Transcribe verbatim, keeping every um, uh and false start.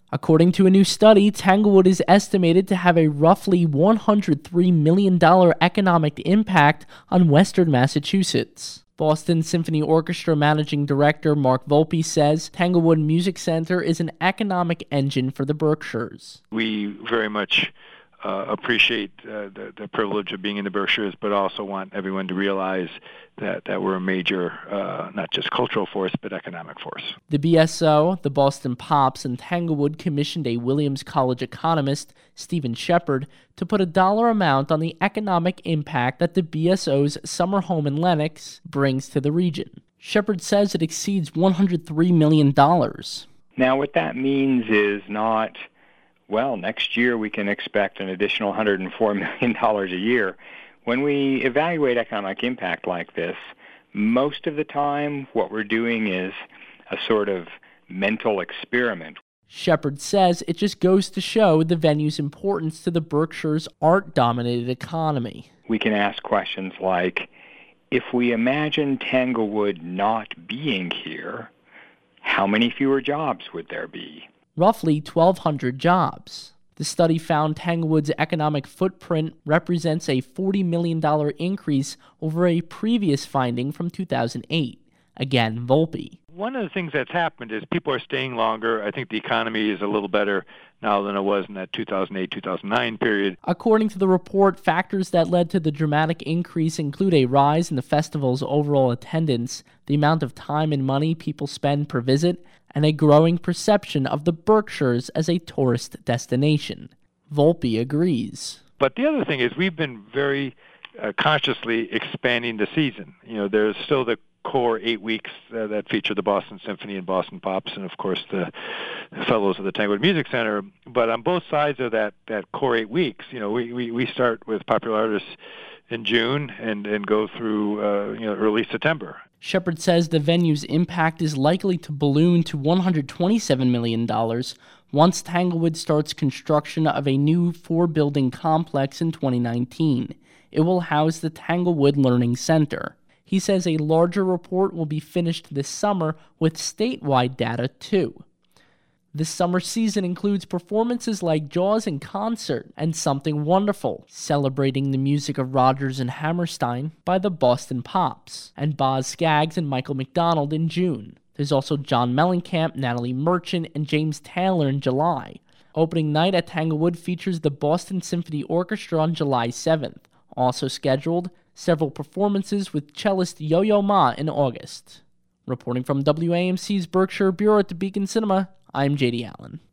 According to a new study, Tanglewood is estimated to have a roughly one hundred three million dollars economic impact on western Massachusetts. Boston Symphony Orchestra Managing Director Mark Volpe says Tanglewood Music Center is an economic engine for the Berkshires. We very much uh, appreciate uh, the, the privilege of being in the Berkshires, but also want everyone to realize that, that we're a major, uh, not just cultural force, but economic force. The B S O, the Boston Pops, and Tanglewood commissioned a Williams College economist, Stephen Shepard, to put a dollar amount on the economic impact that the B S O's summer home in Lenox brings to the region. Shepard says it exceeds one hundred three million dollars. Now, what that means is not, well, next year we can expect an additional one hundred four million dollars a year. When we evaluate economic impact like this, most of the time what we're doing is a sort of mental experiment. Shepard says it just goes to show the venue's importance to the Berkshires' art-dominated economy. We can ask questions like, if we imagine Tanglewood not being here, how many fewer jobs would there be? Roughly twelve hundred jobs. The study found Tanglewood's economic footprint represents a forty million dollars increase over a previous finding from two thousand eight. Again, Volpe. One of the things that's happened is people are staying longer. I think the economy is a little better now than it was in that two thousand eight, two thousand nine period. According to the report, factors that led to the dramatic increase include a rise in the festival's overall attendance, the amount of time and money people spend per visit, and a growing perception of the Berkshires as a tourist destination. Volpe agrees. But the other thing is we've been very uh, consciously expanding the season. You know, there's still the core eight weeks uh, that feature the Boston Symphony and Boston Pops and, of course, the fellows of the Tanglewood Music Center. But on both sides of that, that core eight weeks, you know, we, we, we start with popular artists in June and, and go through uh, you know early September. Shepard says the venue's impact is likely to balloon to one hundred twenty-seven million dollars once Tanglewood starts construction of a new four-building complex in twenty nineteen. It will house the Tanglewood Learning Center. He says a larger report will be finished this summer with statewide data, too. This summer season includes performances like Jaws in Concert and Something Wonderful, celebrating the music of Rodgers and Hammerstein by the Boston Pops, and Boz Scaggs and Michael McDonald in June. There's also John Mellencamp, Natalie Merchant, and James Taylor in July. Opening night at Tanglewood features the Boston Symphony Orchestra on July seventh. Also scheduled, several performances with cellist Yo-Yo Ma in August. Reporting from W A M C's Berkshire Bureau at the Beacon Cinema, I'm J D Allen.